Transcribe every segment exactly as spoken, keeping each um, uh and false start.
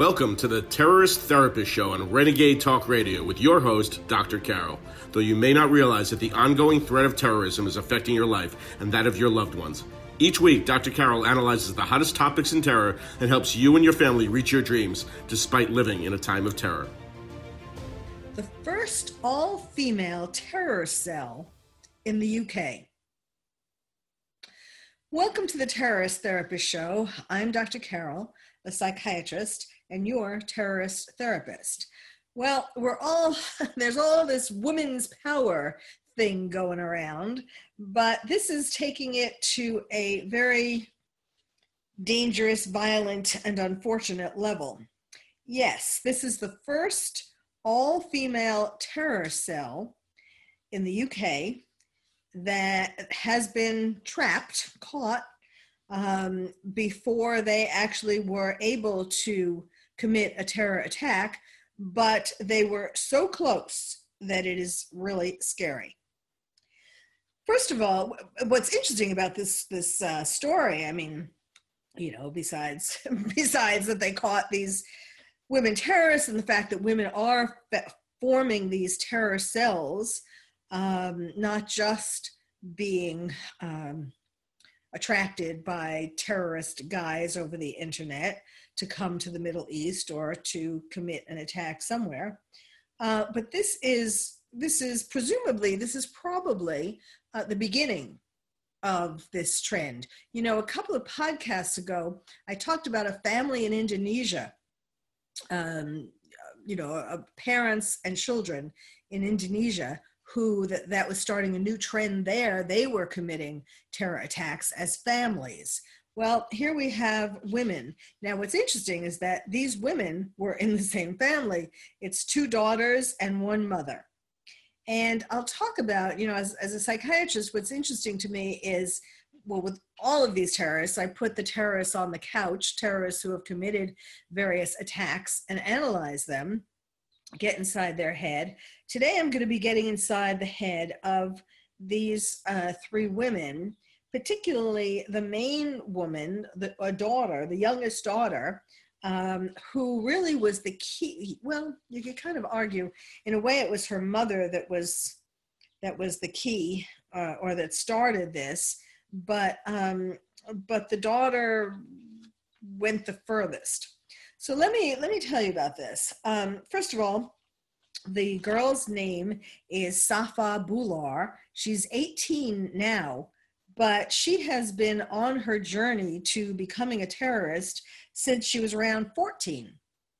Welcome to the Terrorist Therapist Show on Renegade Talk Radio with your host, Doctor Carol. Though you may not realize that the ongoing threat of terrorism is affecting your life and that of your loved ones. Each week, Doctor Carol analyzes the hottest topics in terror and helps you and your family reach your dreams despite living in a time of terror. The first all-female terror cell in the U K. Welcome to the Terrorist Therapist Show. I'm Doctor Carol, a psychiatrist, and your terrorist therapist. Well, we're all, there's all this women's power thing going around, but this is taking it to a very dangerous, violent, and unfortunate level. Yes, this is the first all-female terror cell in the U K that has been trapped, caught, um, before they actually were able to commit a terror attack, but they were so close that it is really scary. First of all, what's interesting about this this uh, story, I mean, you know, besides besides that they caught these women terrorists and the fact that women are forming these terror cells, um, not just being um, attracted by terrorist guys over the internet to come to the Middle East or to commit an attack somewhere. Uh, but this is, this is presumably, this is probably uh, the beginning of this trend. You know, a couple of podcasts ago, I talked about a family in Indonesia, um, you know, uh, parents and children in Indonesia who that, that was starting a new trend there. They were committing terror attacks as families. Well, here we have women. Now, what's interesting is that these women were in the same family. It's two daughters and one mother. And I'll talk about, you know, as, as a psychiatrist, what's interesting to me is, well, with all of these terrorists, I put the terrorists on the couch, terrorists who have committed various attacks, and analyze them, get inside their head. Today, I'm going to be getting inside the head of these uh, three women, particularly the main woman, the a daughter, the youngest daughter, um, who really was the key. Well, you could kind of argue, in a way, it was her mother that was that was the key, uh, or that started this. But um, but the daughter went the furthest. So let me let me tell you about this. Um, first of all, the girl's name is Safa Bular. She's eighteen now, but she has been on her journey to becoming a terrorist since she was around fourteen.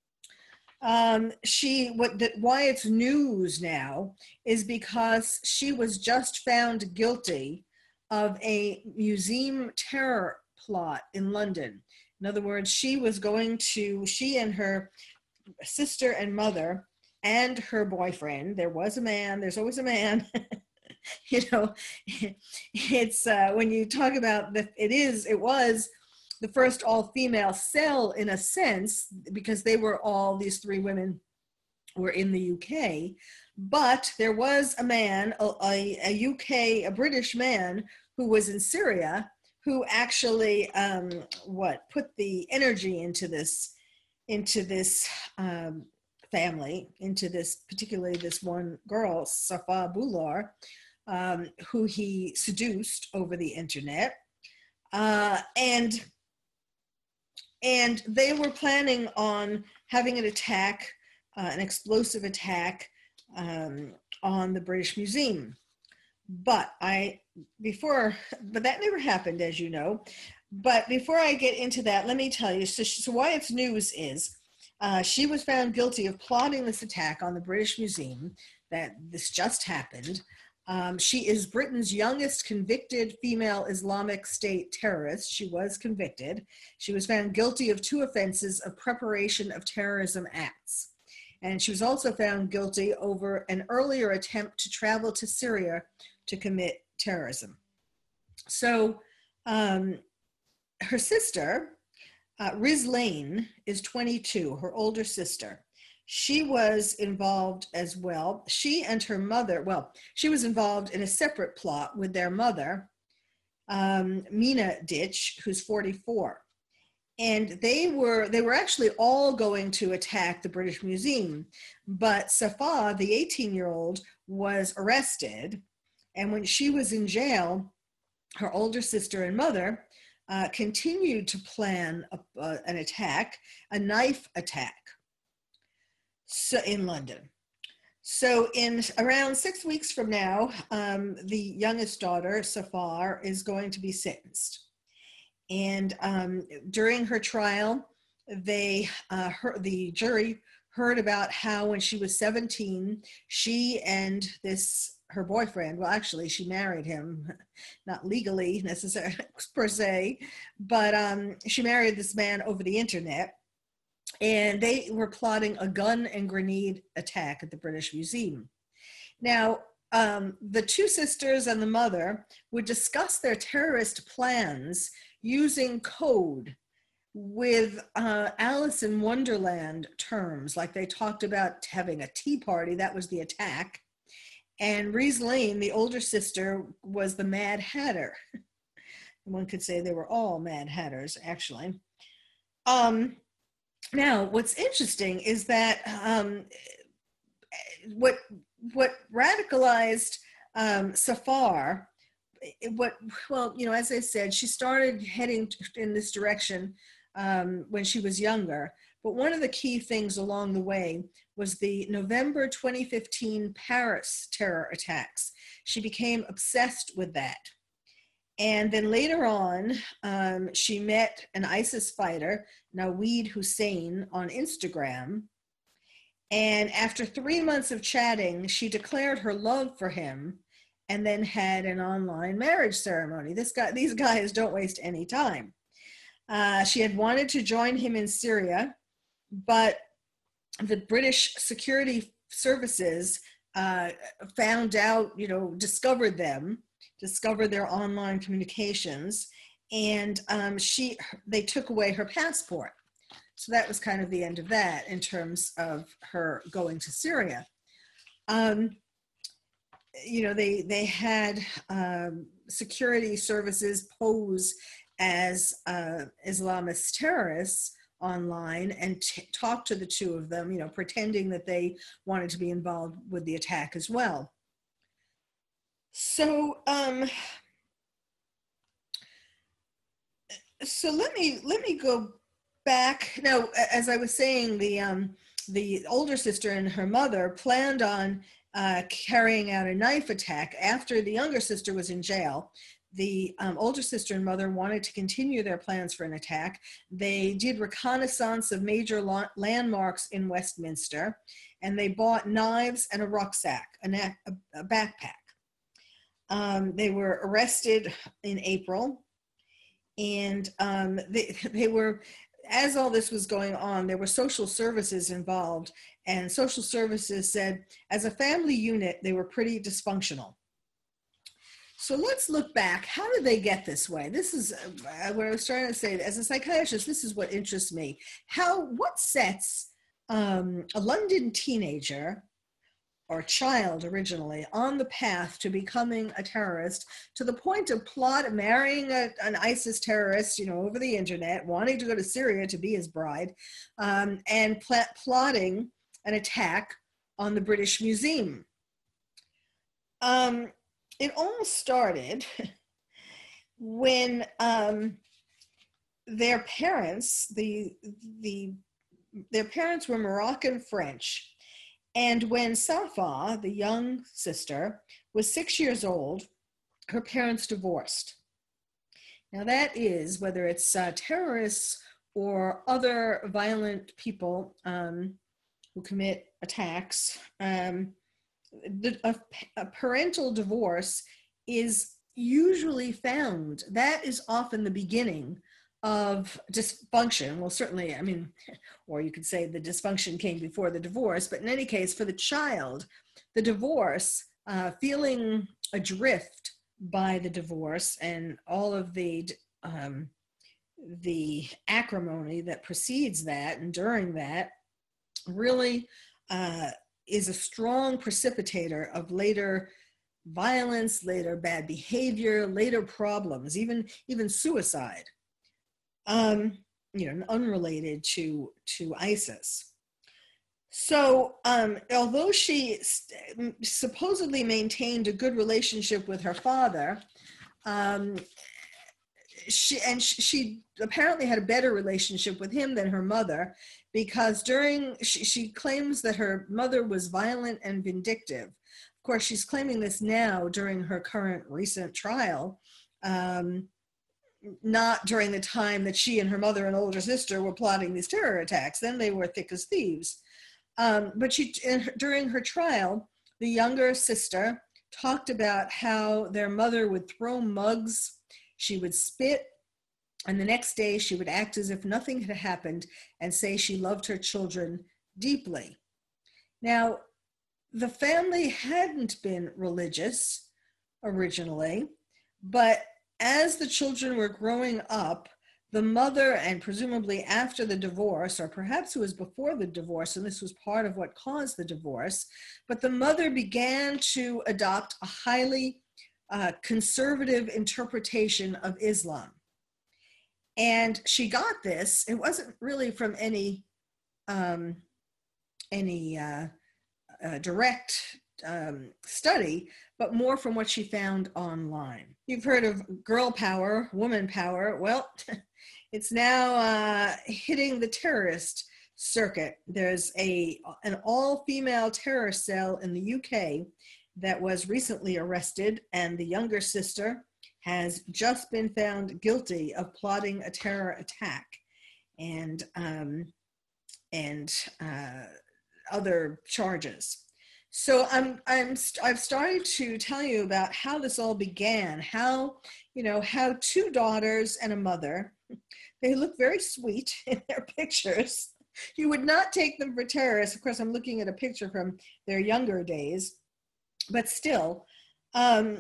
Um, she what the, why it's news now is because she was just found guilty of a museum terror plot in London. In other words, she was going to, she and her sister and mother and her boyfriend, there was a man, there's always a man, you know, it's, uh, when you talk about that, it is, it was the first all-female cell in a sense, because they were all, these three women were in the U K, but there was a man, a, a, a U K, a British man who was in Syria, who actually, um, what, put the energy into this, into this um, family, into this, particularly this one girl, Safa Bular, um, who he seduced over the internet. Uh, and, and they were planning on having an attack, uh, an explosive attack um, on the British Museum. But I, before, but that never happened, as you know. But before I get into that, let me tell you, so, so why it's news is, uh, she was found guilty of plotting this attack on the British Museum, that this just happened. Um, she is Britain's youngest convicted female Islamic State terrorist. She was convicted. She was found guilty of two offenses of preparation of terrorism acts. And she was also found guilty over an earlier attempt to travel to Syria to commit terrorism. So um, her sister, uh, Riz Lane, is twenty-two, her older sister. She was involved as well. She and her mother, well, she was involved in a separate plot with their mother, um, Mina Ditch, who's forty-four. and they were they were actually all going to attack the British Museum, but Safa, the eighteen-year-old, was arrested, and when she was in jail, her older sister and mother uh, continued to plan a, uh, an attack, a knife attack, so in London. So in around six weeks from now, um, the youngest daughter, Safar, is going to be sentenced. And um, during her trial, they, uh, her, the jury heard about how when she was seventeen, she and this, her boyfriend, well, actually she married him, not legally necessarily per se, but um, she married this man over the internet. And they were plotting a gun and grenade attack at the British Museum. Now, um, the two sisters and the mother would discuss their terrorist plans using code with uh, Alice in Wonderland terms, like they talked about having a tea party, that was the attack. And Rees Lane, the older sister, was the Mad Hatter. One could say they were all Mad Hatters, actually. Um, Now, what's interesting is that um, what what radicalized um, Safar, what well, you know, as I said, she started heading in this direction um, when she was younger. But one of the key things along the way was the November twenty fifteen Paris terror attacks. She became obsessed with that. And then later on, um, she met an ISIS fighter, Naweed Hussein, on Instagram. And after three months of chatting, she declared her love for him and then had an online marriage ceremony. This guy, these guys don't waste any time. Uh, she had wanted to join him in Syria, but the British security services uh, found out, you know, discovered them, discovered their online communications, and um, she they took away her passport. So that was kind of the end of that in terms of her going to Syria. Um, you know, they they had um, security services pose as uh, Islamist terrorists online and t- talk to the two of them, you know, pretending that they wanted to be involved with the attack as well. So, um, so let me let me go back now. As I was saying, the um, the older sister and her mother planned on uh, carrying out a knife attack after the younger sister was in jail. The um, older sister and mother wanted to continue their plans for an attack. They did reconnaissance of major la- landmarks in Westminster, and they bought knives and a rucksack, a, na- a, a backpack. Um, they were arrested in April, and um, they, they were, as all this was going on, there were social services involved, and social services said, as a family unit, they were pretty dysfunctional. So let's look back. How did they get this way? This is uh, what I was trying to say. As a psychiatrist, this is what interests me. How, what sets um, a London teenager or child originally on the path to becoming a terrorist to the point of plot marrying a, an ISIS terrorist, you know, over the internet, wanting to go to Syria to be his bride, um, and pl- plotting an attack on the British Museum. Um, It all started when um, their parents, the the their parents were Moroccan French, and when Safa, the young sister, was six years old, her parents divorced. Now that is, whether it's uh, terrorists or other violent people um, who commit attacks, um, The, a, a parental divorce is usually found. That is often the beginning of dysfunction. Well, certainly, I mean, or you could say the dysfunction came before the divorce, but in any case, for the child, the divorce, uh, feeling adrift by the divorce and all of the um, the acrimony that precedes that and during that, really uh, is a strong precipitator of later violence, later bad behavior, later problems, even, even suicide. Um, you know, unrelated to, to ISIS. So um, although she st- supposedly maintained a good relationship with her father, um, she and she, she apparently had a better relationship with him than her mother, because during, she, she claims that her mother was violent and vindictive. Of course, she's claiming this now during her current recent trial, um, not during the time that she and her mother and older sister were plotting these terror attacks. Then they were thick as thieves. Um, but she, in her, during her trial, the younger sister talked about how their mother would throw mugs, she would spit, and the next day she would act as if nothing had happened and say she loved her children deeply. Now, the family hadn't been religious originally, but as the children were growing up, the mother, and presumably after the divorce, or perhaps it was before the divorce, and this was part of what caused the divorce, but the mother began to adopt a highly uh, conservative interpretation of Islam. And she got this, it wasn't really from any, um, any uh, uh, direct um, study, but more from what she found online. You've heard of girl power, woman power. Well, it's now uh, hitting the terrorist circuit. There's a an all-female terrorist cell in the U K that was recently arrested, and the younger sister has just been found guilty of plotting a terror attack and um, and uh, other charges. So I'm I'm I've started to tell you about how this all began. How you know how two daughters and a mother. They look very sweet in their pictures. You would not take them for terrorists. Of course, I'm looking at a picture from their younger days, but still. Um,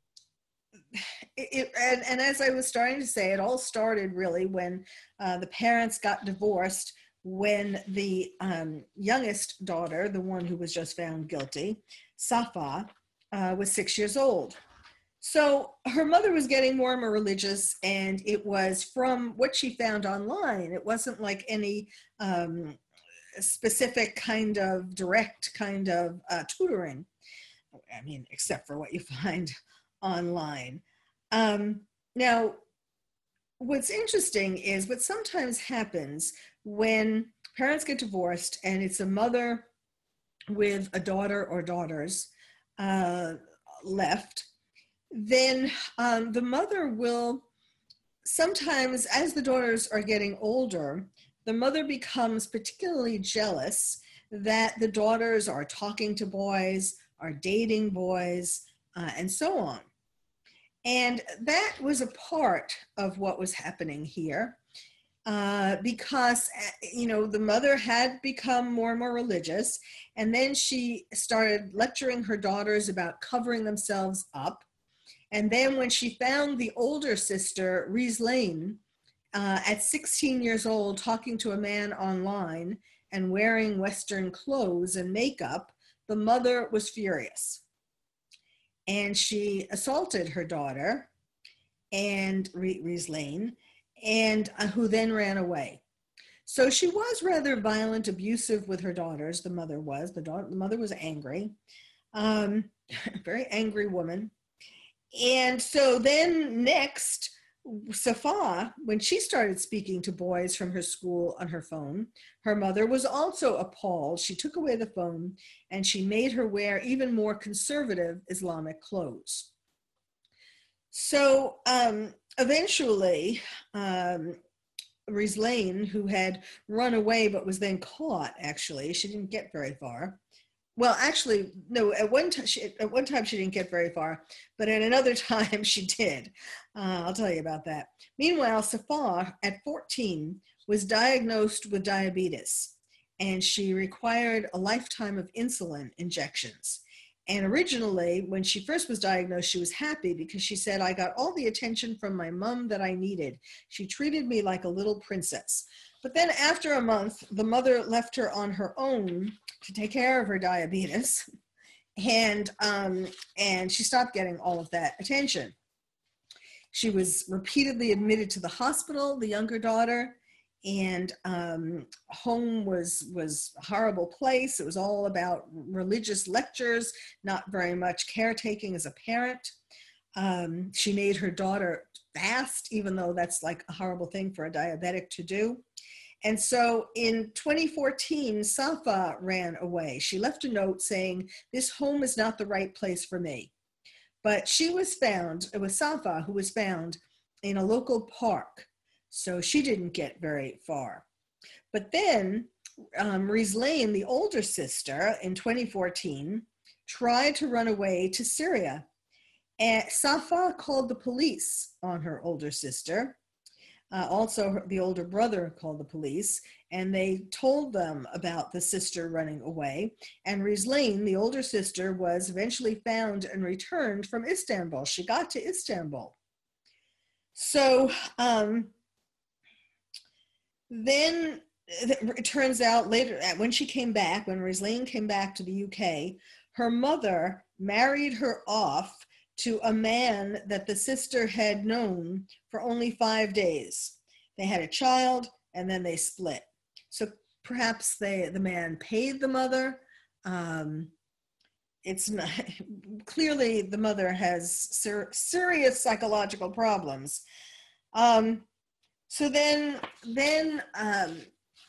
it, and, and as I was starting to say, it all started really when uh, the parents got divorced, when the um, youngest daughter, the one who was just found guilty, Safa, uh, was six years old. So her mother was getting more and more religious, and it was from what she found online. It wasn't like any um, specific kind of direct kind of uh, tutoring. I mean, except for what you find online. Um, now, what's interesting is what sometimes happens when parents get divorced and it's a mother with a daughter or daughters uh, left, then um, the mother will sometimes, as the daughters are getting older, the mother becomes particularly jealous that the daughters are talking to boys, are dating boys, uh, and so on. And that was a part of what was happening here uh, because, you know, the mother had become more and more religious, and then she started lecturing her daughters about covering themselves up. And then when she found the older sister, Rees Lane, uh, at sixteen years old, talking to a man online and wearing Western clothes and makeup, the mother was furious. And she assaulted her daughter, and Rees Lane, and uh, who then ran away. So she was rather violent, abusive with her daughters. The mother was. The, daughter, the mother was angry, um, very angry woman. And so then next, Safa, when she started speaking to boys from her school on her phone, her mother was also appalled. She took away the phone and she made her wear even more conservative Islamic clothes. So um, eventually, um, Rees Lane, who had run away but was then caught, actually, she didn't get very far. Well, actually, no, at one, t- she, at one time she didn't get very far, but at another time she did. Uh, I'll tell you about that. Meanwhile, Safa, at fourteen, was diagnosed with diabetes, and she required a lifetime of insulin injections. And originally, when she first was diagnosed, she was happy because she said, I got all the attention from my mom that I needed. She treated me like a little princess. But then after a month, the mother left her on her own to take care of her diabetes, and um, and she stopped getting all of that attention. She was repeatedly admitted to the hospital, the younger daughter, and um, home was was a horrible place. It was all about religious lectures, not very much caretaking as a parent. Um, she made her daughter fast, even though that's like a horrible thing for a diabetic to do. And so in twenty fourteen, Safa ran away. She left a note saying, "This home is not the right place for me." But she was found, it was Safa who was found in a local park. So she didn't get very far. But then um, Rizlaine, the older sister, in twenty fourteen, tried to run away to Syria. And Safa called the police on her older sister. Uh, also, her, the older brother called the police, and they told them about the sister running away. And Rizlaine, the older sister, was eventually found and returned from Istanbul. She got to Istanbul. So um, then it turns out later, when she came back, when Rizlaine came back to the U K, her mother married her off to a man that the sister had known for only five days. They had a child and then they split. So perhaps they, the man paid the mother. Um, it's not, clearly the mother has ser- serious psychological problems. Um, so then, then, um,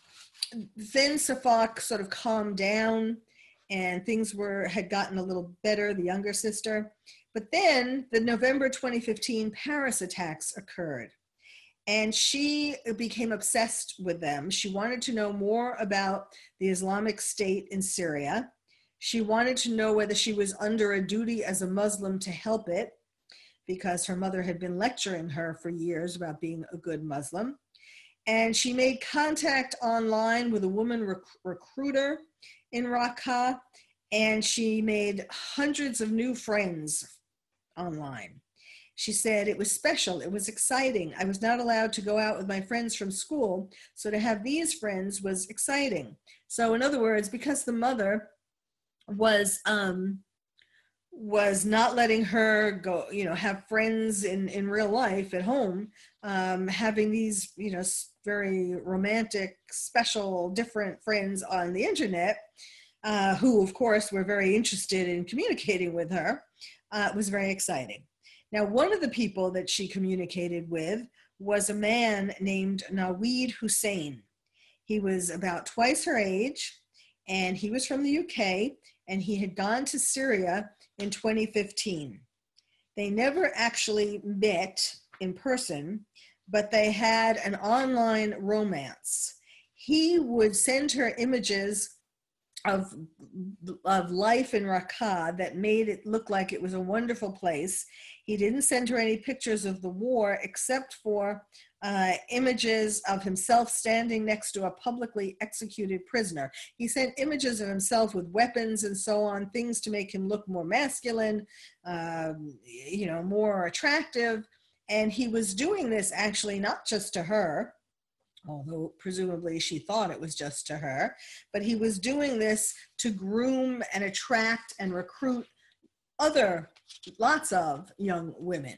then Safak sort of calmed down and things were, had gotten a little better, the younger sister. But then the November twenty fifteen Paris attacks occurred, and she became obsessed with them. She wanted to know more about the Islamic State in Syria. She wanted to know whether she was under a duty as a Muslim to help it, because her mother had been lecturing her for years about being a good Muslim. And she made contact online with a woman rec- recruiter in Raqqa, and she made hundreds of new friends online. She said, "It was special, it was exciting. I was not allowed to go out with my friends from school, so to have these friends was exciting." So in other words, because the mother was um, was not letting her go, you know, have friends in, in real life at home, um, having these, you know, very romantic, special, different friends on the internet, uh, who of course were very interested in communicating with her, uh, was very exciting. Now, one of the people that she communicated with was a man named Naweed Hussein. He was about twice her age, and he was from the U K, and he had gone to Syria in twenty fifteen. They never actually met in person, but they had an online romance. He would send her images of, of life in Raqqa that made it look like it was a wonderful place. He didn't send her any pictures of the war except for uh, images of himself standing next to a publicly executed prisoner. He sent images of himself with weapons and so on, things to make him look more masculine, um, you know, more attractive. And he was doing this actually not just to her, although presumably she thought it was just to her, but he was doing this to groom and attract and recruit other, lots of young women.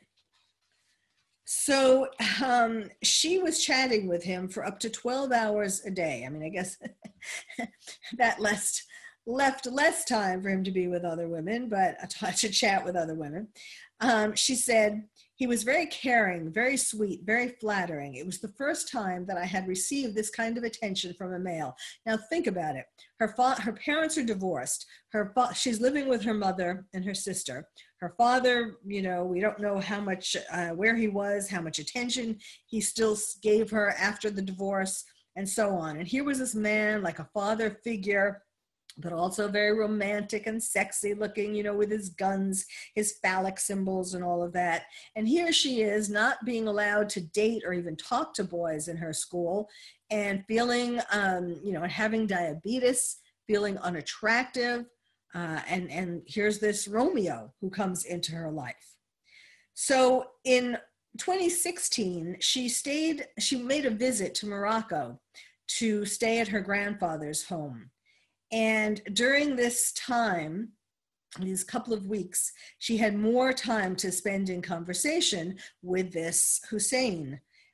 So um, she was chatting with him for up to twelve hours a day. I mean, I guess that left, left less time for him to be with other women, but to chat with other women. Um, she said, "He was very caring, very sweet, very flattering. It was the first time that I had received this kind of attention from a male." Now think about it. Her fa- her parents are divorced. Her fa- she's living with her mother and her sister. Her father, you know, we don't know how much, uh, where he was, how much attention he still gave her after the divorce, and so on. And here was this man, like a father figure, but also very romantic and sexy looking, you know, with his guns, his phallic symbols and all of that. And here she is not being allowed to date or even talk to boys in her school, and feeling, um, you know, having diabetes, feeling unattractive. Uh, and, and here's this Romeo who comes into her life. So in twenty sixteen, she stayed, she made a visit to Morocco to stay at her grandfather's home. And during this time, these couple of weeks, she had more time to spend in conversation with this Hussein.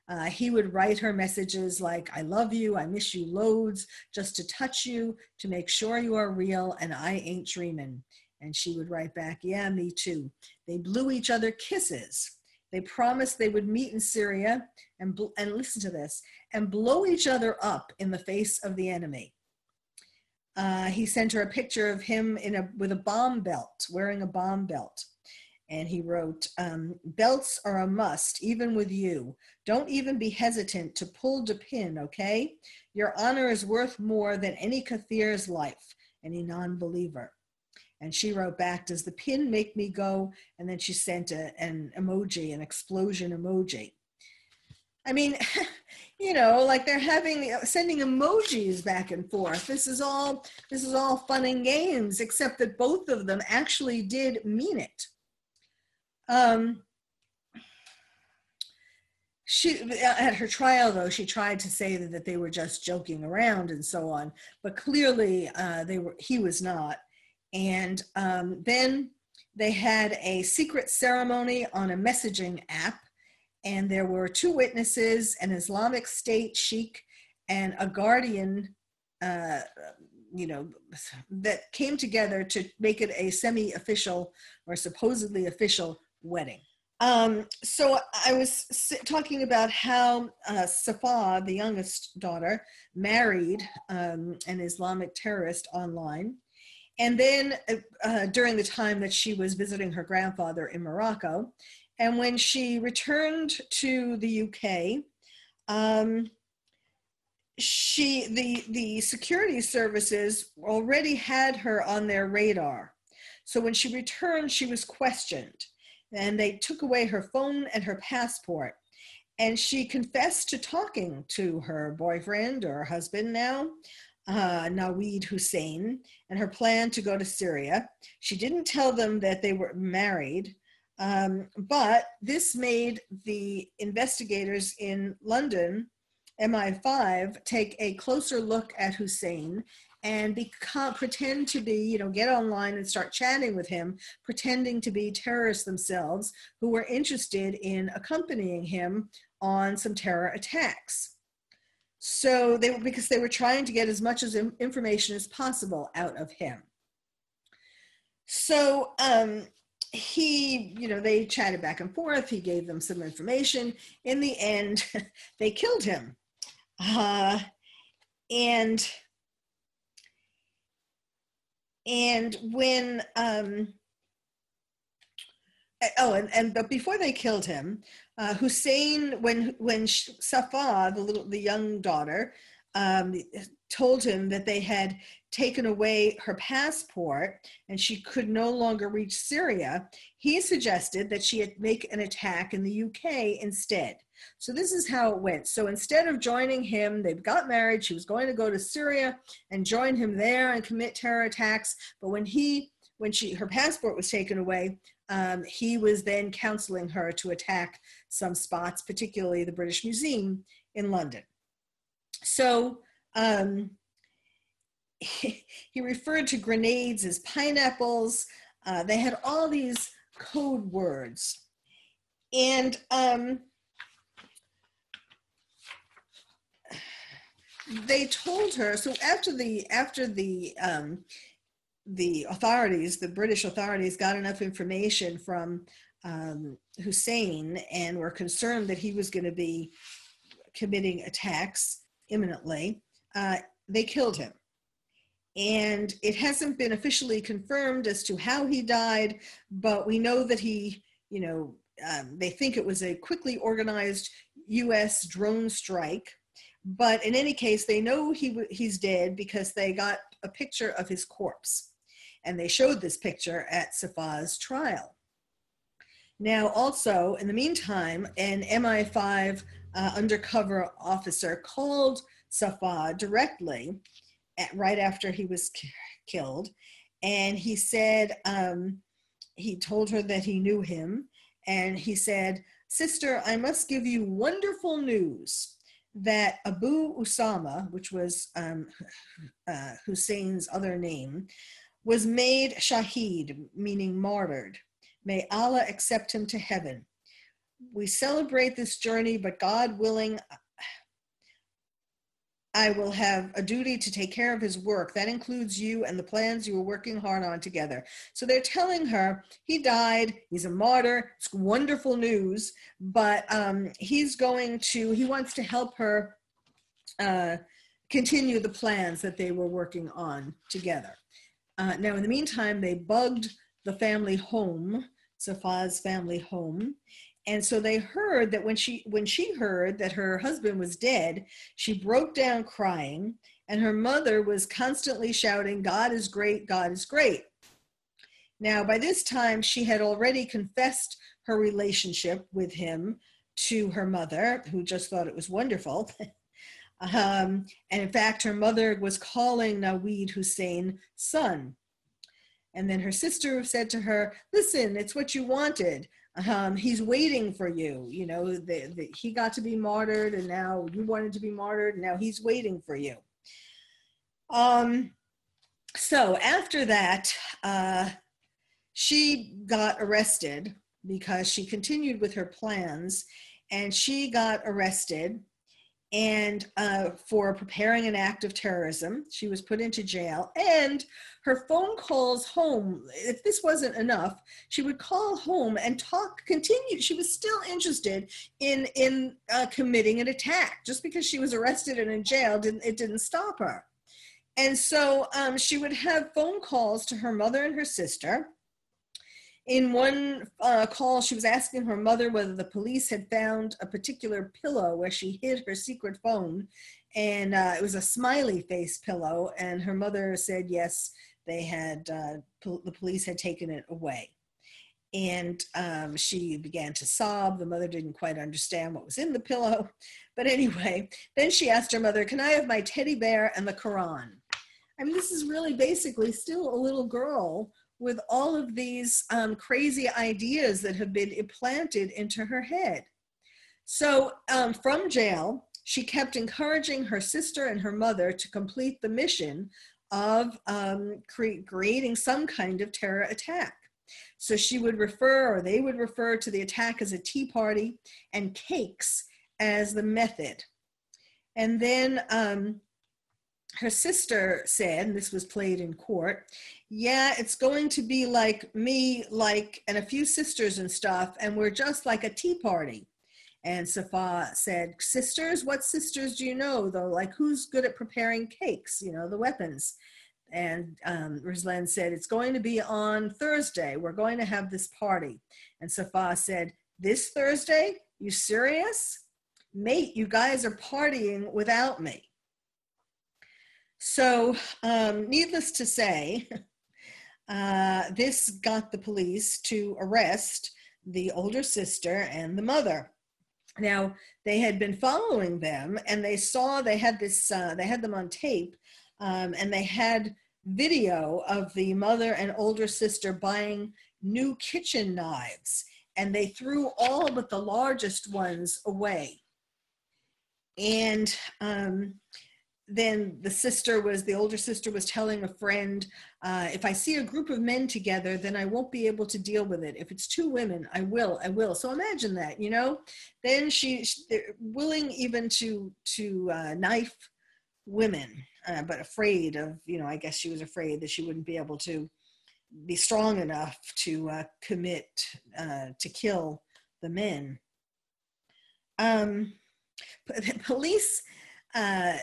Uh, he would write her messages like, I love you, I miss you loads, just to touch you, to make sure you are real, and I ain't dreaming. And she would write back, yeah, me too. They blew each other kisses. They promised they would meet in Syria and, and listen to this, and blow each other up in the face of the enemy. Uh, he sent her a picture of him in a with a bomb belt, wearing a bomb belt. And he wrote, um, belts are a must, even with you. Don't even be hesitant to pull the pin, okay? Your honor is worth more than any Kathir's life, any non-believer. And she wrote back, does the pin make me go? And then she sent a, an emoji, an explosion emoji. I mean, you know, like they're having, sending emojis back and forth. This is all, this is all fun and games, except that both of them actually did mean it. Um, she, at her trial, though, she tried to say that, that they were just joking around and so on, but clearly uh, they were, he was not. And um, then they had a secret ceremony on a messaging app, and there were two witnesses, an Islamic State sheikh and a guardian, uh, you know, that came together to make it a semi-official or supposedly official wedding. Um, so I was talking about how uh, Safa, the youngest daughter, married um, an Islamic terrorist online. And then uh, during the time that she was visiting her grandfather in Morocco, and when she returned to the U K, um, she the the security services already had her on their radar. So when she returned, she was questioned. And they took away her phone and her passport. And she confessed to talking to her boyfriend or husband now, uh, Naweed Hussein, and her plan to go to Syria. She didn't tell them that they were married, um, but this made the investigators in London, M I five, take a closer look at Hussein and become, pretend to be, you know, get online and start chatting with him, pretending to be terrorists themselves who were interested in accompanying him on some terror attacks. So they were, because they were trying to get as much as information as possible out of him. So um, he, you know, they chatted back and forth. He gave them some information. In the end, they killed him. Uh, and And when, um, oh, and, and but before they killed him, uh, Hussein, when when Safa, the little, the young daughter, um, told him that they had taken away her passport and she could no longer reach Syria, he suggested that she make an attack in the U K instead. So this is how it went. So instead of joining him, they got married. She was going to go to Syria and join him there and commit terror attacks. But when he, when she, her passport was taken away, um, he was then counseling her to attack some spots, particularly the British Museum in London. So um, he, he referred to grenades as pineapples. Uh, they had all these code words. And um, they told her, so after the after the um, the authorities, the British authorities, got enough information from um, Hussein and were concerned that he was going to be committing attacks imminently, uh, they killed him. And it hasn't been officially confirmed as to how he died, but we know that he, you know, um, they think it was a quickly organized U S drone strike. But in any case, they know he he's dead because they got a picture of his corpse. And they showed this picture at Safa's trial. Now, also, in the meantime, an M I five uh, undercover officer called Safa directly at, right after he was k- killed. And he said, um, he told her that he knew him. And he said, "Sister, I must give you wonderful news that Abu Usama, which was um, uh, Hussein's other name, was made shaheed, meaning martyred. May Allah accept him to heaven. we celebrate this journey, but God willing, I will have a duty to take care of his work. That includes you and the plans you were working hard on together. So they're telling her he died, he's a martyr, it's wonderful news, but um, he's going to, he wants to help her uh, continue the plans that they were working on together. Uh, now, in the meantime, they bugged the family home, Safa's family home. And so they heard that when she when she heard that her husband was dead, she broke down crying, and her mother was constantly shouting, "God is great, God is great." Now, by this time, she had already confessed her relationship with him to her mother, who just thought it was wonderful. um, and in fact, her mother was calling Naweed Hussein son. And then her sister said to her, "Listen, it's what you wanted. Um, he's waiting for you. You know, the, the, he got to be martyred, and now you wanted to be martyred, and now he's waiting for you." Um, so after that, uh, she got arrested because she continued with her plans, and she got arrested and uh, for preparing an act of terrorism. She was put into jail, and her phone calls home, if this wasn't enough, she would call home and talk, continue. She was still interested in, in uh, committing an attack. Just because she was arrested and in jail, didn't, it didn't stop her. And so um, she would have phone calls to her mother and her sister. In one uh, call, she was asking her mother whether the police had found a particular pillow where she hid her secret phone. And uh, it was a smiley face pillow. And her mother said, yes, they had, uh, pol- the police had taken it away. And um, she began to sob. The mother didn't quite understand what was in the pillow. But anyway, then she asked her mother, "Can I have my teddy bear and the Quran?" I mean, this is really basically still a little girl with all of these um, crazy ideas that have been implanted into her head. So um, from jail, she kept encouraging her sister and her mother to complete the mission of um, cre- creating some kind of terror attack. So she would refer, or they would refer to the attack as a tea party, and cakes as the method. And then um, her sister said, and this was played in court, "Yeah, it's going to be like me, like, and a few sisters and stuff, and we're just like a tea party." And Safa said, "Sisters? What sisters do you know, though? Like, who's good at preparing cakes, you know, the weapons?" And um, Ruslan said, "It's going to be on Thursday. We're going to have this party." And Safa said, "This Thursday? You serious? Mate, you guys are partying without me." So um, needless to say, uh, this got the police to arrest the older sister and the mother. Now, they had been following them, and they saw they had this, uh, they had them on tape, um, and they had video of the mother and older sister buying new kitchen knives, and they threw all but the largest ones away. And um, then the sister was, the older sister was telling a friend, uh, "If I see a group of men together, then I won't be able to deal with it. If it's two women, I will, I will." So imagine that, you know? Then she, she willing even to, to uh, knife women, uh, but afraid of, you know, I guess she was afraid that she wouldn't be able to be strong enough to uh, commit, uh, to kill the men. Um, police, uh,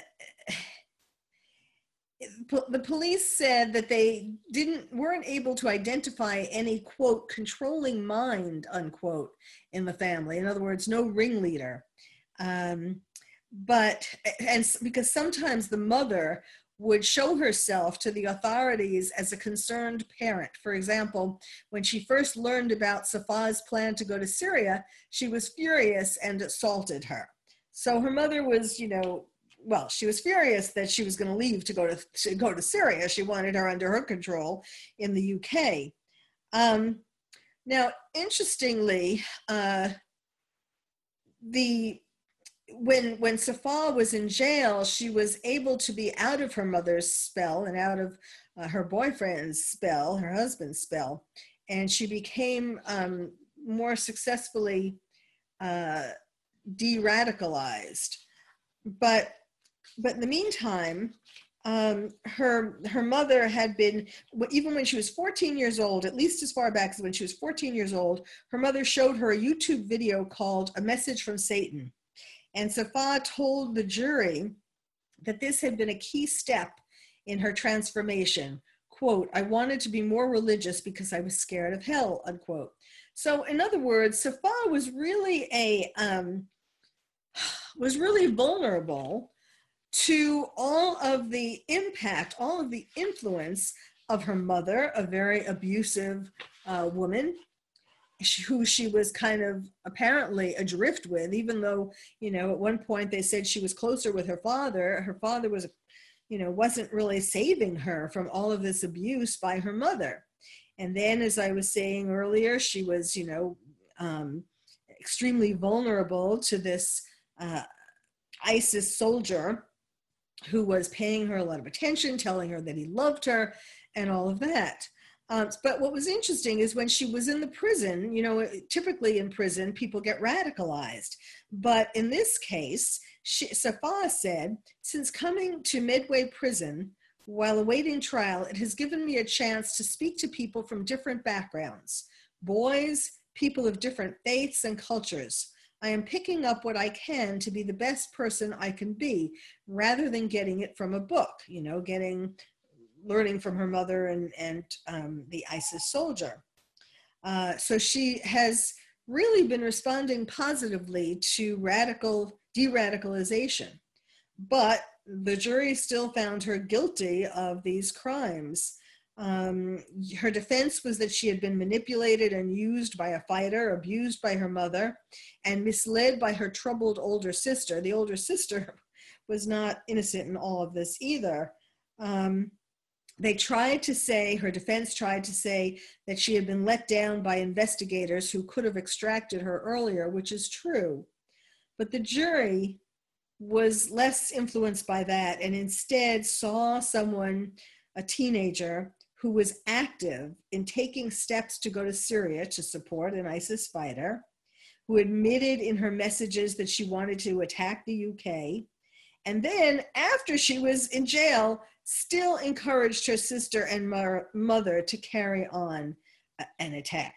the police said that they didn't weren't able to identify any, quote, controlling mind, unquote, in the family. In other words, no ringleader. Um, but, and because sometimes the mother would show herself to the authorities as a concerned parent. For example, when she first learned about Safa's plan to go to Syria, she was furious and assaulted her. So her mother was, you know, well, she was furious that she was going to leave to go to, to go to Syria. She wanted her under her control in the U K. Um, now, interestingly, uh, the when when Safa was in jail, she was able to be out of her mother's spell and out of uh, her boyfriend's spell, her husband's spell, and she became um, more successfully uh, de-radicalized. But, but in the meantime, um, her, her mother had been, even when she was fourteen years old, at least as far back as when she was fourteen years old, her mother showed her a YouTube video called A Message from Satan. And Safa told the jury that this had been a key step in her transformation. Quote, I wanted to be more religious because I was scared of hell, unquote. So in other words, Safa was really a, um, was really vulnerable to all of the impact, all of the influence of her mother, a very abusive uh, woman, who she was kind of apparently adrift with, even though, you know, at one point they said she was closer with her father. Her father was, you know, wasn't really saving her from all of this abuse by her mother. And then, as I was saying earlier, she was, you know, um, extremely vulnerable to this uh, ISIS soldier who was paying her a lot of attention, telling her that he loved her and all of that. Um, but what was interesting is when she was in the prison, you know, typically in prison, people get radicalized. But in this case, she, Safa said, since coming to Medway Prison while awaiting trial, it has given me a chance to speak to people from different backgrounds, boys, people of different faiths and cultures. I am picking up what I can to be the best person I can be, rather than getting it from a book, you know, getting, learning from her mother and, and um, the ISIS soldier. Uh, so she has really been responding positively to radical de-radicalization, but the jury still found her guilty of these crimes. Um, her defense was that she had been manipulated and used by a fighter, abused by her mother, and misled by her troubled older sister. The older sister was not innocent in all of this either. Um, they tried to say, her defense tried to say that she had been let down by investigators who could have extracted her earlier, which is true. But the jury was less influenced by that and instead saw someone, a teenager, who was active in taking steps to go to Syria to support an ISIS fighter, who admitted in her messages that she wanted to attack the U K, and then after she was in jail, still encouraged her sister and mother to carry on an attack.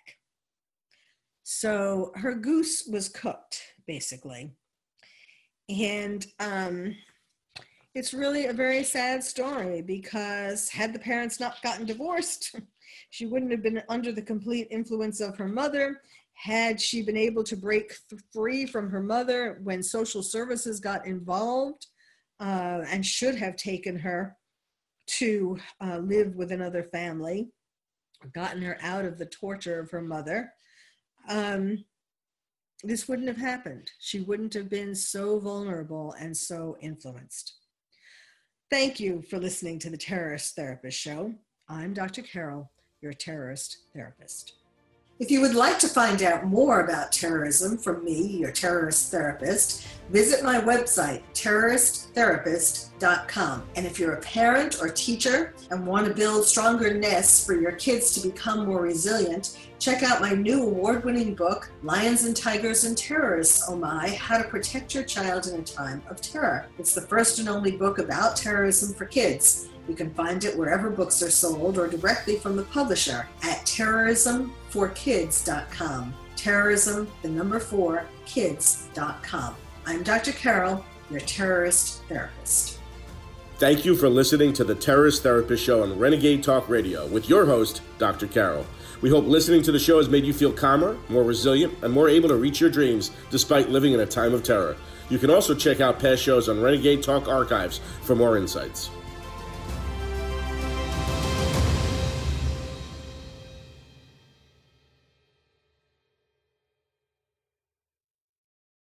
So her goose was cooked, basically. And um, it's really a very sad story, because had the parents not gotten divorced, she wouldn't have been under the complete influence of her mother. Had she been able to break free from her mother when social services got involved uh, and should have taken her to uh, live with another family, gotten her out of the torture of her mother, um, this wouldn't have happened. She wouldn't have been so vulnerable and so influenced. Thank you for listening to the Terrorist Therapist Show. I'm Doctor Carol, your terrorist therapist. If you would like to find out more about terrorism from me, your terrorist therapist, visit my website, terrorist therapist dot com. And if you're a parent or teacher and want to build stronger nests for your kids to become more resilient, check out my new award-winning book, Lions and Tigers and Terrorists, Oh My, How to Protect Your Child in a Time of Terror. It's the first and only book about terrorism for kids. You can find it wherever books are sold or directly from the publisher at terrorism for kids dot com. Terrorism, the number four, kids dot com. I'm Doctor Carol, your terrorist therapist. Thank you for listening to the Terrorist Therapist Show on Renegade Talk Radio with your host, Doctor Carol. We hope listening to the show has made you feel calmer, more resilient, and more able to reach your dreams despite living in a time of terror. You can also check out past shows on Renegade Talk Archives for more insights.